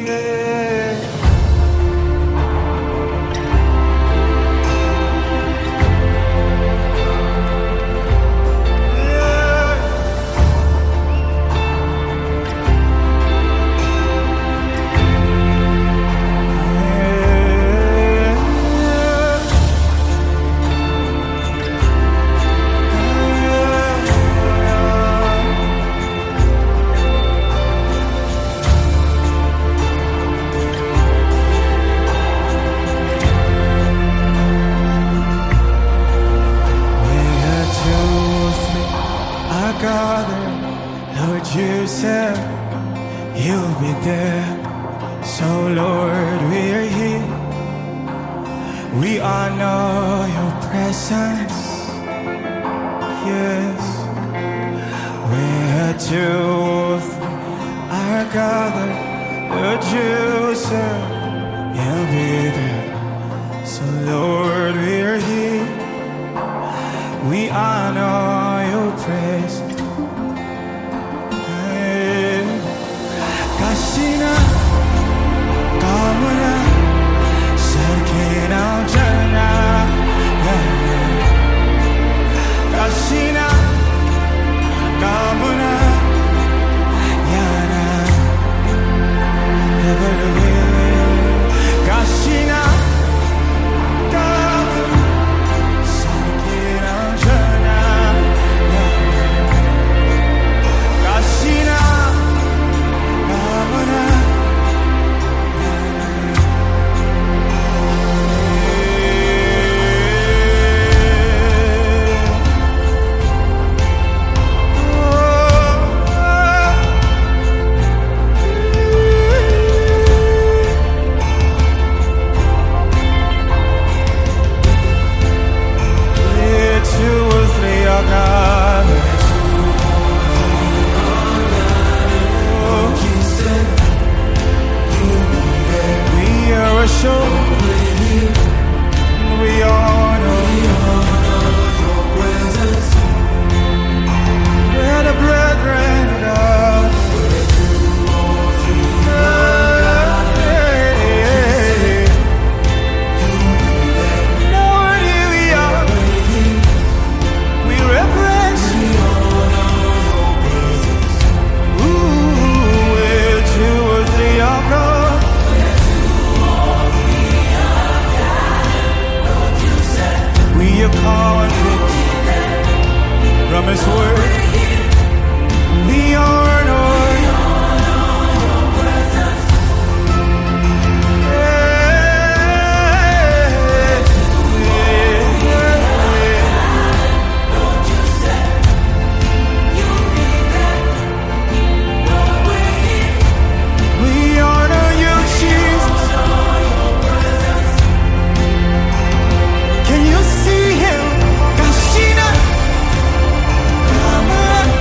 Lord, you said you'll be there. So Lord, we're here. We honor your presence. Yes, where two are gathered, Lord, you said you'll be there. So Lord, we're here. We honor your presence. Kasina, Kamuna, Sakina, Jana, Kasina, Kamuna, Yana, never the will, Kasina, Kamuna, Sakina, Jana, Kasina. Promise word, we honor your presence. Lord, you said you'll be there. Lord, we're here. We honor you, Jesus. Can you see him? Kashina.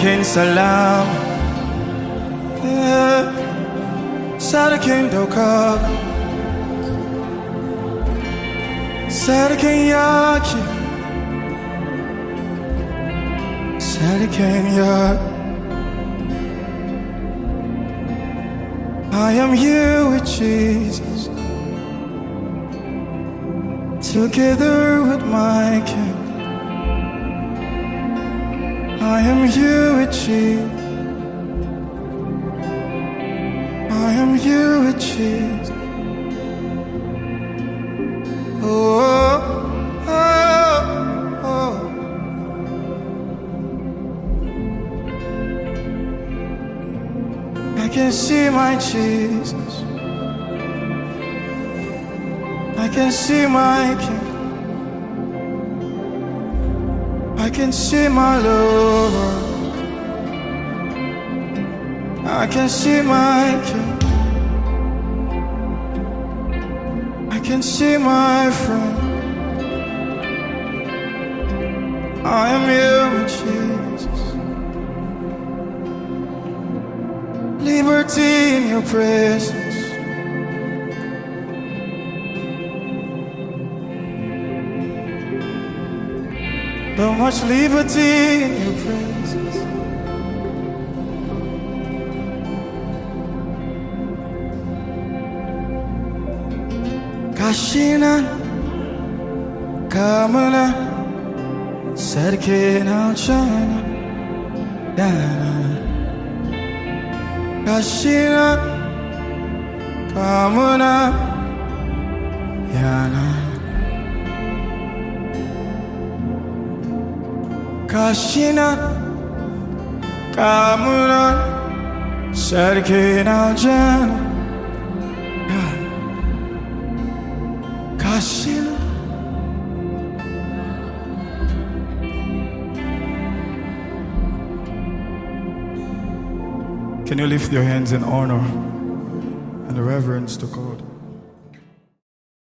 Sadakin salam, Sadakin dokak, Sadakin yaki, Sadakin yak. I am here with Jesus, together with my King. I am here with Jesus. I am here with Jesus. Oh, oh, oh. I can see my Jesus. I can see my King. I can see my Lord. I can see my King. I can see my friend. I am here with Jesus. Liberty in your presence. So much liberty in your presence. Kashina, Kamala, Sadakin al-China, Dana. Kashina, Kamala, Yana. Kashina, Kamuna, Sadakin al-China, Kashina. Can you lift your hands in honor and reverence to God?